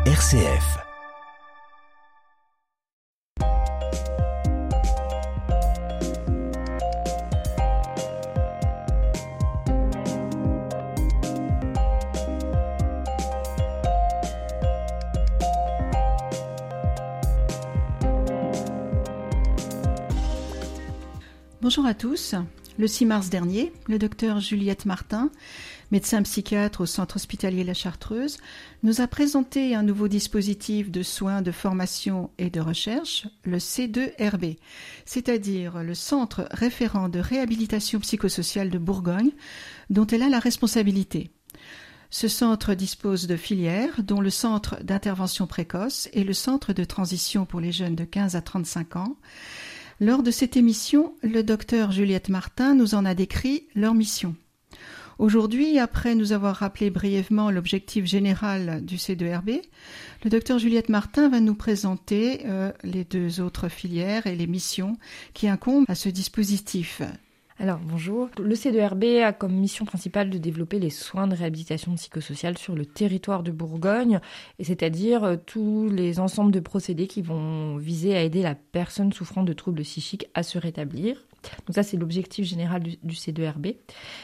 RCF. Bonjour à tous. Le 6 mars dernier, le docteur Juliette Martin, médecin psychiatre au centre hospitalier La Chartreuse, nous a présenté un nouveau dispositif de soins, de formation et de recherche, le C2RB, c'est-à-dire le centre référent de réhabilitation psychosociale de Bourgogne, dont elle a la responsabilité. Ce centre dispose de filières, dont le centre d'intervention précoce et le centre de transition pour les jeunes de 15 à 35 ans. Lors de cette émission, le docteur Juliette Martin nous en a décrit leur mission. Aujourd'hui, après nous avoir rappelé brièvement l'objectif général du C2RB, le docteur Juliette Martin va nous présenter les deux autres filières et les missions qui incombent à ce dispositif. Alors bonjour, le C2RB a comme mission principale de développer les soins de réhabilitation psychosociale sur le territoire de Bourgogne, et c'est-à-dire tous les ensembles de procédés qui vont viser à aider la personne souffrant de troubles psychiques à se rétablir. Donc ça, c'est l'objectif général du C2RB.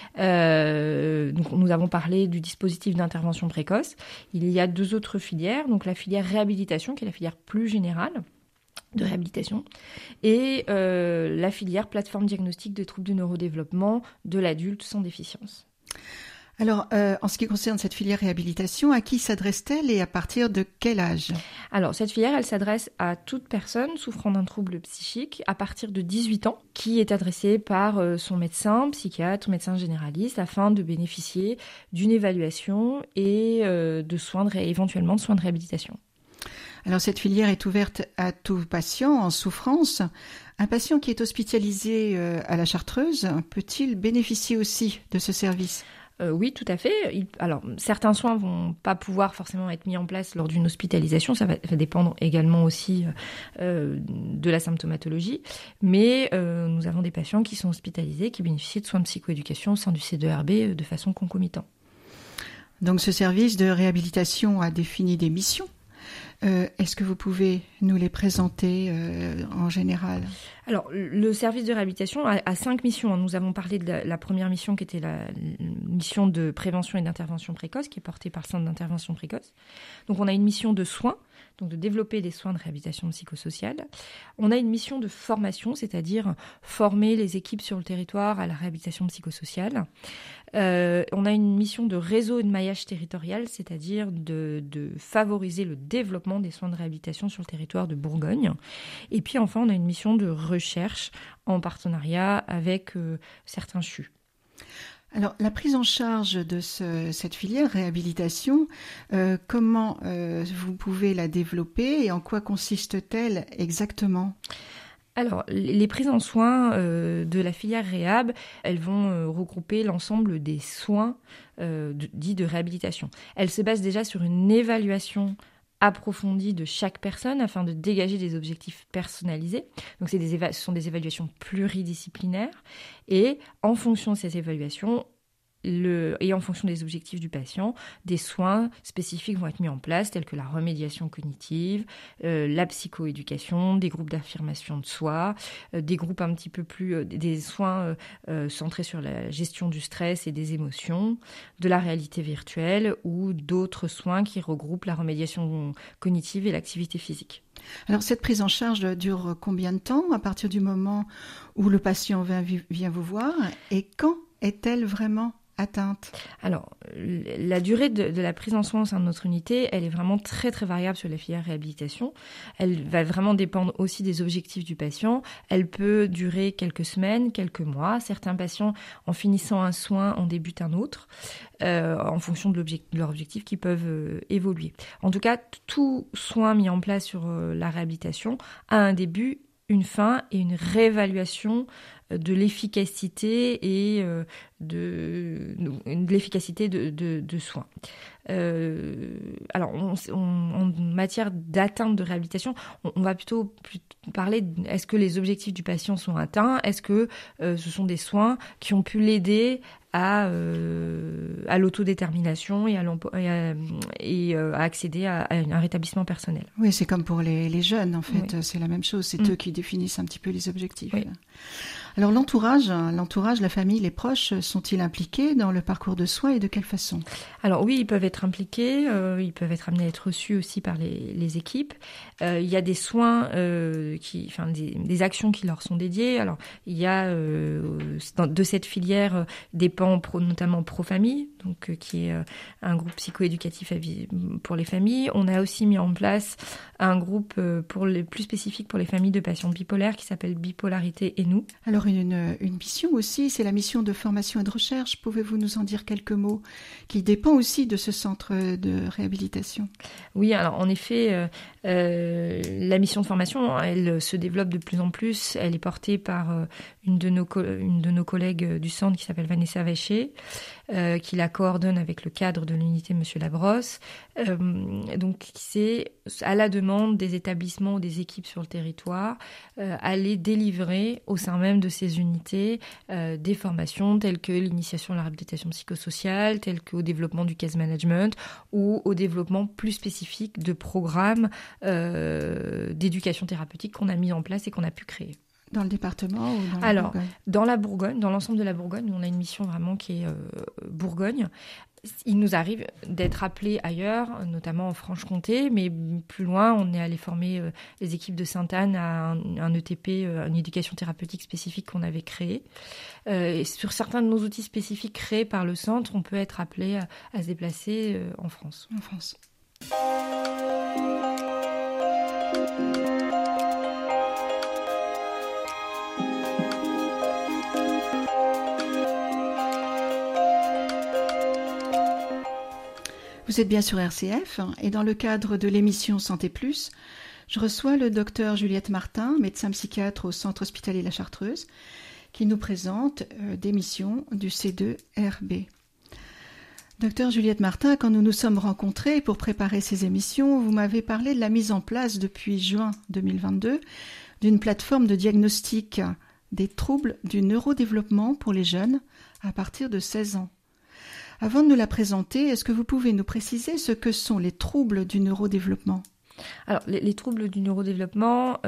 Donc nous avons parlé du dispositif d'intervention précoce. Il y a deux autres filières, donc la filière réhabilitation, qui est la filière plus générale de réhabilitation, et la filière plateforme diagnostique de troubles du neurodéveloppement de l'adulte sans déficience. Alors, en ce qui concerne cette filière réhabilitation, à qui s'adresse-t-elle et à partir de quel âge ? Alors, cette filière, elle s'adresse à toute personne souffrant d'un trouble psychique à partir de 18 ans, qui est adressée par son médecin, psychiatre, médecin généraliste, afin de bénéficier d'une évaluation et de soins éventuellement de soins de réhabilitation. Alors, cette filière est ouverte à tout patient en souffrance. Un patient qui est hospitalisé à la Chartreuse peut-il bénéficier aussi de ce service ? Oui, tout à fait. Alors, certains soins vont pas pouvoir forcément être mis en place lors d'une hospitalisation. Ça va dépendre également aussi de la symptomatologie. Mais nous avons des patients qui sont hospitalisés, qui bénéficient de soins de psychoéducation au sein du C2RB de façon concomitante. Donc, ce service de réhabilitation a défini des missions. Est-ce que vous pouvez nous les présenter en général ? Alors, le service de réhabilitation a 5 missions. Nous avons parlé de la première mission qui était la mission de prévention et d'intervention précoce, qui est portée par le centre d'intervention précoce. Donc, on a une mission de soins, donc de développer des soins de réhabilitation psychosociale. On a une mission de formation, c'est-à-dire former les équipes sur le territoire à la réhabilitation psychosociale. On a une mission de réseau et de maillage territorial, c'est-à-dire de favoriser le développement des soins de réhabilitation sur le territoire de Bourgogne. Et puis enfin, on a une mission de recherche en partenariat avec certains CHU. Alors, la prise en charge de cette filière réhabilitation, comment vous pouvez la développer et en quoi consiste-t-elle exactement ? Alors, les prises en soins de la filière réhab, elles vont regrouper l'ensemble des soins dits de réhabilitation. Elles se basent déjà sur une évaluation approfondie de chaque personne afin de dégager des objectifs personnalisés. Donc, ce sont des évaluations pluridisciplinaires et en fonction de ces évaluations, et en fonction des objectifs du patient, des soins spécifiques vont être mis en place, tels que la remédiation cognitive, la psychoéducation, des groupes d'affirmation de soi, des groupes un petit peu plus, des soins centrés sur la gestion du stress et des émotions, de la réalité virtuelle ou d'autres soins qui regroupent la remédiation cognitive et l'activité physique. Alors, cette prise en charge dure combien de temps à partir du moment où le patient vient vous voir et quand est-elle vraiment atteinte ? Alors, la durée de la prise en soin au sein de notre unité, elle est vraiment très très variable sur la filière réhabilitation. Elle va vraiment dépendre aussi des objectifs du patient. Elle peut durer quelques semaines, quelques mois. Certains patients, en finissant un soin, en débutent un autre, en fonction de leur objectif qui peuvent évoluer. En tout cas, tout soin mis en place sur la réhabilitation a un début, une fin et une réévaluation de l'efficacité et de l'efficacité de soins. Alors, en matière d'atteinte de réhabilitation, on va plutôt parler est-ce que les objectifs du patient sont atteints? Est-ce que ce sont des soins qui ont pu l'aider à l'autodétermination et à accéder à un rétablissement personnel. Oui, c'est comme pour les jeunes, en fait. Oui. C'est la même chose. C'est eux qui définissent un petit peu les objectifs. Oui. Alors, l'entourage, la famille, les proches, sont-ils impliqués dans le parcours de soins et de quelle façon? Alors oui, ils peuvent être impliqués. Ils peuvent être amenés à être reçus aussi par les équipes. Il y a des soins, des actions qui leur sont dédiées. Alors, il y a de cette filière des pans notamment pro-famille, donc qui est un groupe psychoéducatif pour les familles. On a aussi mis en place un groupe plus spécifique pour les familles de patients bipolaires qui s'appelle Bipolarité et nous. Alors une mission aussi, c'est la mission de formation et de recherche. Pouvez-vous nous en dire quelques mots, qui dépend aussi de ce centre de réhabilitation? Oui, alors en effet, la mission de formation, elle se développe de plus en plus. Elle est portée par une de nos collègues du centre qui s'appelle Vanessa Vacher, qui la coordonne avec le cadre de l'unité Monsieur Labrosse. Donc c'est à la demande des établissements ou des équipes sur le territoire, aller délivrer au sein même de ces unités des formations telles que l'initiation à la réhabilitation psychosociale, telles qu'au développement du case management ou au développement plus spécifique de programmes d'éducation thérapeutique qu'on a mis en place et qu'on a pu créer. Dans le département ou dans la Bourgogne ? Dans la Bourgogne, dans l'ensemble de la Bourgogne, on a une mission vraiment qui est Bourgogne. Il nous arrive d'être appelés ailleurs, notamment en Franche-Comté, mais plus loin, on est allé former les équipes de Sainte-Anne à un ETP, une éducation thérapeutique spécifique qu'on avait créé. Et sur certains de nos outils spécifiques créés par le centre, on peut être appelé à se déplacer en France. En France. Vous êtes bien sur RCF et dans le cadre de l'émission Santé Plus, je reçois le docteur Juliette Martin, médecin psychiatre au Centre hospitalier La Chartreuse, qui nous présente des missions du C2RB. Docteur Juliette Martin, quand nous nous sommes rencontrés pour préparer ces émissions, vous m'avez parlé de la mise en place depuis juin 2022 d'une plateforme de diagnostic des troubles du neurodéveloppement pour les jeunes à partir de 16 ans. Avant de nous la présenter, est-ce que vous pouvez nous préciser ce que sont les troubles du neurodéveloppement ? Alors, les troubles du neurodéveloppement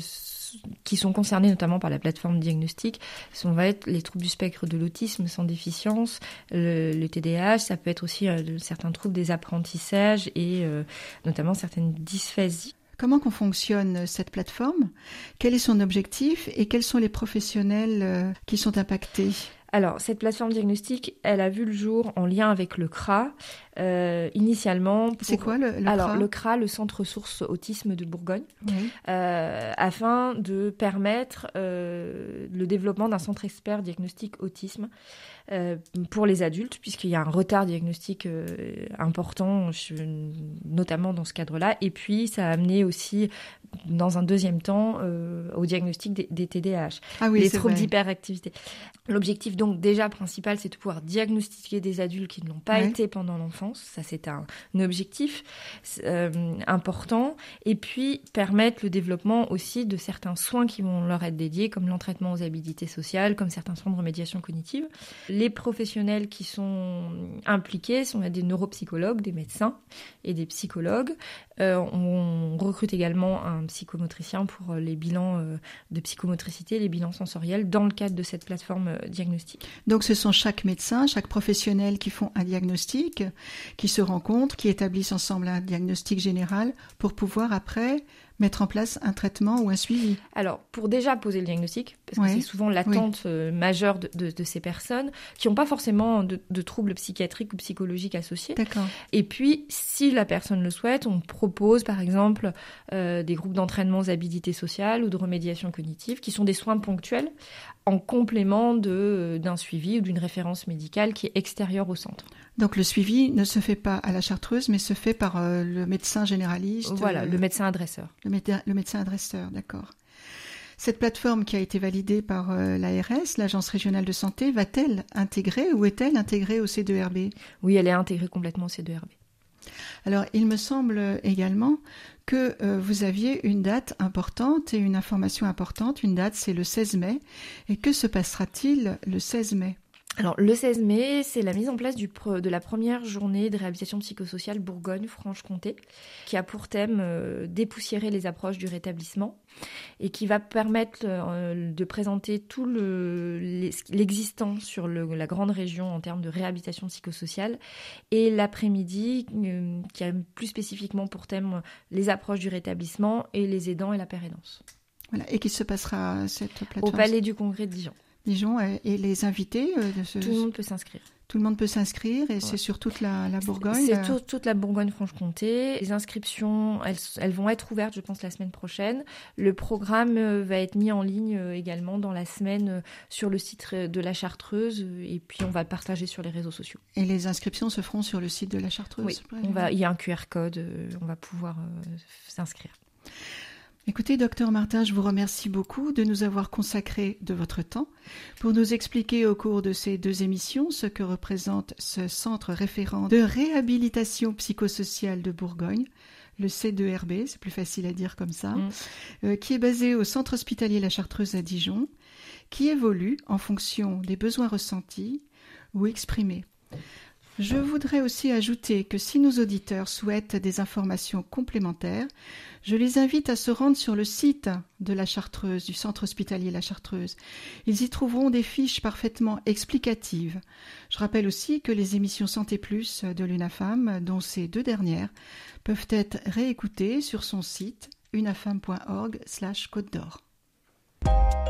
qui sont concernés notamment par la plateforme diagnostic va être les troubles du spectre de l'autisme sans déficience, le TDAH, ça peut être aussi certains troubles des apprentissages et notamment certaines dysphasies. Comment qu'on fonctionne cette plateforme ? Quel est son objectif et quels sont les professionnels qui sont impactés ? Alors, cette plateforme diagnostique, elle a vu le jour en lien avec le CRA, initialement. C'est quoi le CRA ? Alors, le CRA, le Centre Ressources Autisme de Bourgogne, oui. Afin de permettre le développement d'un centre expert diagnostic autisme pour les adultes, puisqu'il y a un retard diagnostique important, notamment dans ce cadre-là. Et puis, ça a amené aussi, dans un deuxième temps, au diagnostic des TDAH, des troubles d'hyperactivité. L'objectif donc déjà principal, c'est de pouvoir diagnostiquer des adultes qui ne l'ont pas été pendant l'enfance. Ça, c'est un objectif important. Et puis, permettre le développement aussi de certains soins qui vont leur être dédiés, comme l'entraînement aux habilités sociales, comme certains soins de remédiation cognitive. Les professionnels qui sont impliqués sont des neuropsychologues, des médecins et des psychologues. On recrute également un psychomotricien pour les bilans de psychomotricité, les bilans sensoriels, dans le cadre de cette plateforme diagnostic. Donc ce sont chaque médecin, chaque professionnel qui font un diagnostic, qui se rencontrent, qui établissent ensemble un diagnostic général pour pouvoir après mettre en place un traitement ou un suivi. Alors, pour déjà poser le diagnostic, parce que c'est souvent l'attente majeure de ces personnes qui n'ont pas forcément de troubles psychiatriques ou psychologiques associés. D'accord. Et puis, si la personne le souhaite, on propose par exemple des groupes d'entraînement aux habilités sociales ou de remédiation cognitive, qui sont des soins ponctuels en complément d'un suivi ou d'une référence médicale qui est extérieure au centre. Donc le suivi ne se fait pas à la Chartreuse, mais se fait par le médecin généraliste. Voilà, le médecin adresseur. Le médecin adresseur, d'accord. Cette plateforme qui a été validée par l'ARS, l'Agence régionale de santé, va-t-elle intégrer ou est-elle intégrée au C2RB ? Oui, elle est intégrée complètement au C2RB. Alors, il me semble également que vous aviez une date importante et une information importante. Une date, c'est le 16 mai. Et que se passera-t-il le 16 mai ? Alors, le 16 mai, c'est la mise en place de la première journée de réhabilitation psychosociale Bourgogne-Franche-Comté, qui a pour thème dépoussiérer les approches du rétablissement et qui va permettre de présenter tout l'existant sur la grande région en termes de réhabilitation psychosociale. Et l'après-midi, qui a plus spécifiquement pour thème les approches du rétablissement et les aidants et la pérénance. Voilà. Et qui se passera cette plateforme ? Au Palais du Congrès de Dijon. Dijon, et les invités Tout le monde peut s'inscrire. Tout le monde peut s'inscrire, et c'est sur toute la Bourgogne. C'est toute la Bourgogne-Franche-Comté. Les inscriptions, elles vont être ouvertes, je pense, la semaine prochaine. Le programme va être mis en ligne également dans la semaine sur le site de la Chartreuse, et puis on va le partager sur les réseaux sociaux. Et les inscriptions se feront sur le site de la Chartreuse ? Oui, il y a un QR code, on va pouvoir s'inscrire. Écoutez, docteur Martin, je vous remercie beaucoup de nous avoir consacré de votre temps pour nous expliquer au cours de ces 2 émissions ce que représente ce centre référent de réhabilitation psychosociale de Bourgogne, le C2RB, c'est plus facile à dire comme ça, qui est basé au centre hospitalier La Chartreuse à Dijon, qui évolue en fonction des besoins ressentis ou exprimés. Je voudrais aussi ajouter que si nos auditeurs souhaitent des informations complémentaires, je les invite à se rendre sur le site de la Chartreuse, du centre hospitalier La Chartreuse. Ils y trouveront des fiches parfaitement explicatives. Je rappelle aussi que les émissions Santé Plus de l'UNAFAM, dont ces 2 dernières, peuvent être réécoutées sur son site unafam.org/Côte d'Or.